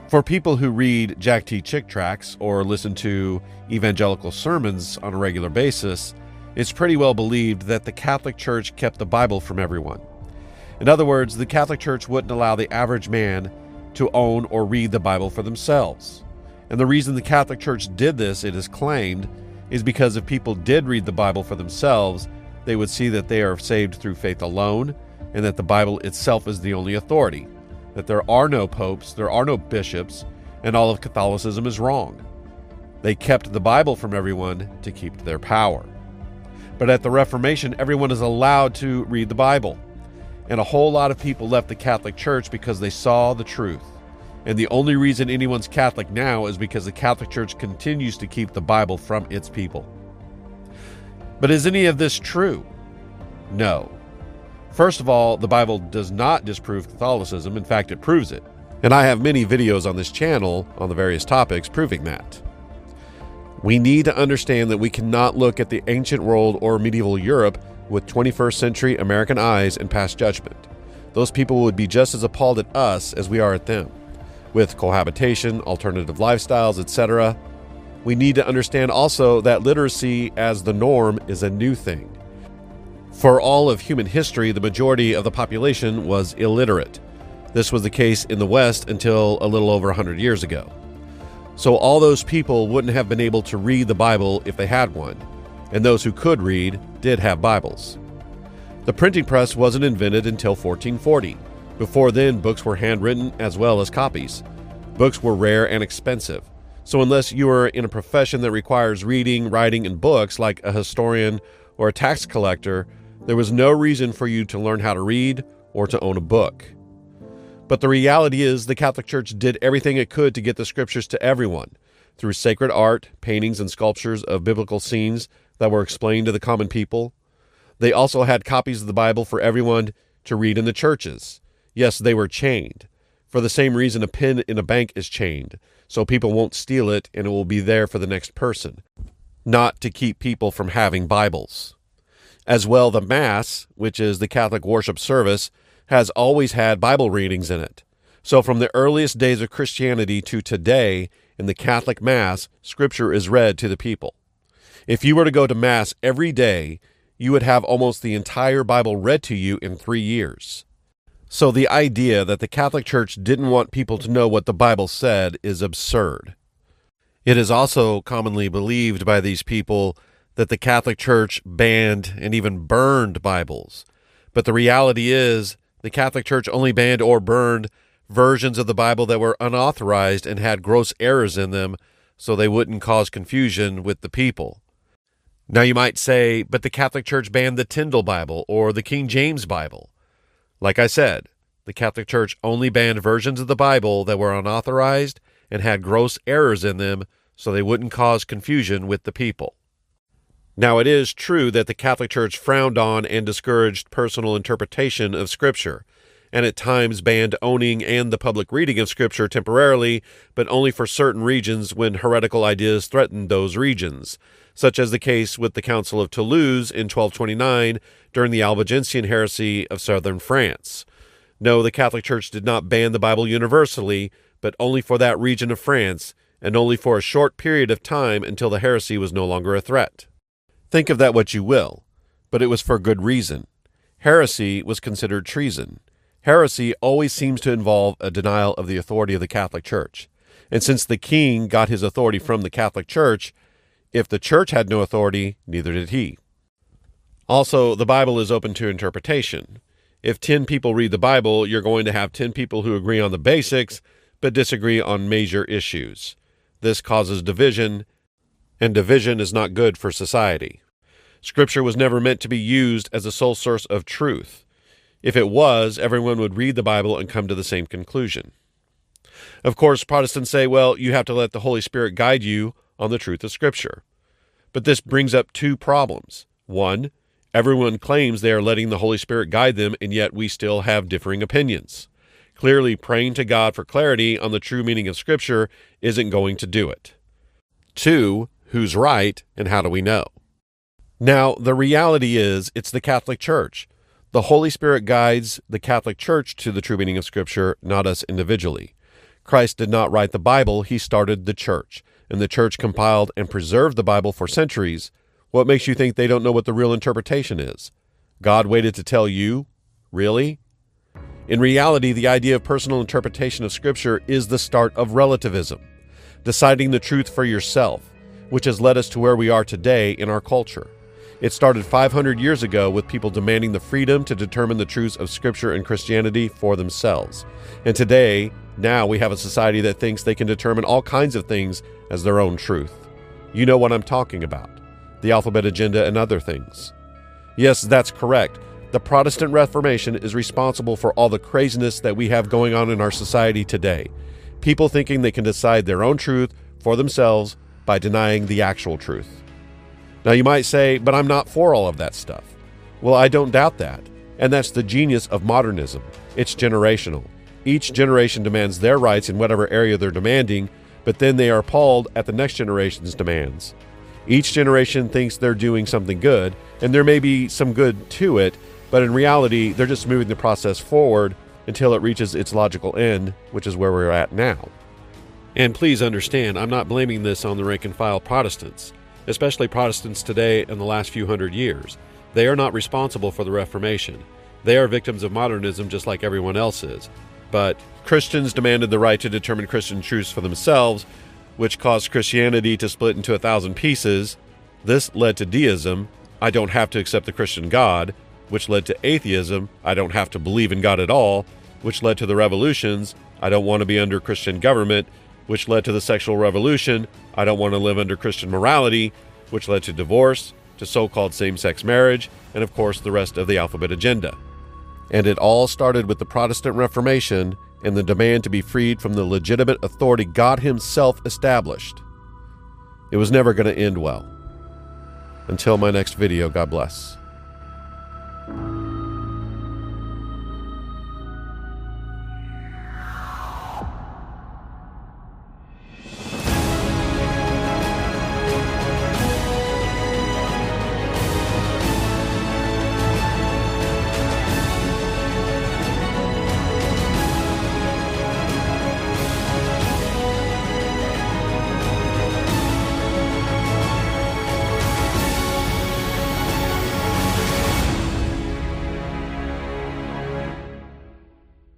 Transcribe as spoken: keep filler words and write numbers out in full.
For people who read Jack T. Chick tracts or listen to evangelical sermons on a regular basis, it's pretty well believed that the Catholic Church kept the Bible from everyone. In other words, the Catholic Church wouldn't allow the average man to own or read the Bible for themselves. And the reason the Catholic Church did this, it is claimed, is because if people did read the Bible for themselves, they would see that they are saved through faith alone, and that the Bible itself is the only authority, that there are no popes, there are no bishops, and all of Catholicism is wrong. They kept the Bible from everyone to keep their power. But at the Reformation, everyone is allowed to read the Bible. And a whole lot of people left the Catholic Church because they saw the truth. And the only reason anyone's Catholic now is because the Catholic Church continues to keep the Bible from its people. But is any of this true? No. First of all, the Bible does not disprove Catholicism. In fact, it proves it. And I have many videos on this channel on the various topics proving that. We need to understand that we cannot look at the ancient world or medieval Europe with twenty-first century American eyes and pass judgment. Those people would be just as appalled at us as we are at them. With cohabitation, alternative lifestyles, et cetera, we need to understand also that literacy as the norm is a new thing. For all of human history, the majority of the population was illiterate. This was the case in the West until a little over one hundred years ago. So all those people wouldn't have been able to read the Bible if they had one, and those who could read did have Bibles. The printing press wasn't invented until fourteen forty. Before then, books were handwritten as well as copies. Books were rare and expensive. So unless you are in a profession that requires reading, writing, and books, like a historian or a tax collector, there was no reason for you to learn how to read or to own a book. But the reality is the Catholic Church did everything it could to get the scriptures to everyone, through sacred art, paintings, and sculptures of biblical scenes that were explained to the common people. They also had copies of the Bible for everyone to read in the churches. Yes, they were chained. For the same reason a pin in a bank is chained, so people won't steal it and it will be there for the next person, not to keep people from having Bibles. As well, the Mass, which is the Catholic worship service, has always had Bible readings in it. So from the earliest days of Christianity to today, in the Catholic Mass, Scripture is read to the people. If you were to go to Mass every day, you would have almost the entire Bible read to you in three years. So the idea that the Catholic Church didn't want people to know what the Bible said is absurd. It is also commonly believed by these people that the Catholic Church banned and even burned Bibles. But the reality is, the Catholic Church only banned or burned versions of the Bible that were unauthorized and had gross errors in them, so they wouldn't cause confusion with the people. Now you might say, but the Catholic Church banned the Tyndale Bible or the King James Bible. Like I said, the Catholic Church only banned versions of the Bible that were unauthorized and had gross errors in them, so they wouldn't cause confusion with the people. Now, it is true that the Catholic Church frowned on and discouraged personal interpretation of Scripture, and at times banned owning and the public reading of Scripture temporarily, but only for certain regions when heretical ideas threatened those regions, such as the case with the Council of Toulouse in twelve twenty-nine during the Albigensian heresy of southern France. No, the Catholic Church did not ban the Bible universally, but only for that region of France, and only for a short period of time until the heresy was no longer a threat. Think of that what you will, but it was for good reason. Heresy was considered treason. Heresy always seems to involve a denial of the authority of the Catholic Church. And since the king got his authority from the Catholic Church, if the Church had no authority, neither did he. Also, the Bible is open to interpretation. If ten people read the Bible, you're going to have ten people who agree on the basics, but disagree on major issues. This causes division, and division is not good for society. Scripture was never meant to be used as a sole source of truth. If it was, everyone would read the Bible and come to the same conclusion. Of course, Protestants say, well, you have to let the Holy Spirit guide you on the truth of Scripture. But this brings up two problems. One, everyone claims they are letting the Holy Spirit guide them, and yet we still have differing opinions. Clearly, praying to God for clarity on the true meaning of Scripture isn't going to do it. Two, who's right, and how do we know? Now, the reality is, it's the Catholic Church. The Holy Spirit guides the Catholic Church to the true meaning of Scripture, not us individually. Christ did not write the Bible, he started the church, and the church compiled and preserved the Bible for centuries. What makes you think they don't know what the real interpretation is? God waited to tell you? Really? In reality, the idea of personal interpretation of Scripture is the start of relativism, deciding the truth for yourself, which has led us to where we are today in our culture. It started five hundred years ago with people demanding the freedom to determine the truths of Scripture and Christianity for themselves. And today, now we have a society that thinks they can determine all kinds of things as their own truth. You know what I'm talking about. The Alphabet Agenda and other things. Yes, that's correct. The Protestant Reformation is responsible for all the craziness that we have going on in our society today. People thinking they can decide their own truth for themselves by denying the actual truth. Now you might say, but I'm not for all of that stuff. Well, I don't doubt that. And that's the genius of modernism. It's generational. Each generation demands their rights in whatever area they're demanding, but then they are appalled at the next generation's demands. Each generation thinks they're doing something good, and there may be some good to it, but in reality, they're just moving the process forward until it reaches its logical end, which is where we're at now. And please understand, I'm not blaming this on the rank-and-file Protestants, especially Protestants today in the last few hundred years. They are not responsible for the Reformation. They are victims of modernism just like everyone else is. But Christians demanded the right to determine Christian truths for themselves, which caused Christianity to split into a thousand pieces. This led to deism, I don't have to accept the Christian God, which led to atheism, I don't have to believe in God at all, which led to the revolutions, I don't want to be under Christian government, which led to the sexual revolution, I don't want to live under Christian morality, which led to divorce, to so-called same-sex marriage, and of course the rest of the Alphabet Agenda. And it all started with the Protestant Reformation and the demand to be freed from the legitimate authority God Himself established. It was never going to end well. Until my next video, God bless.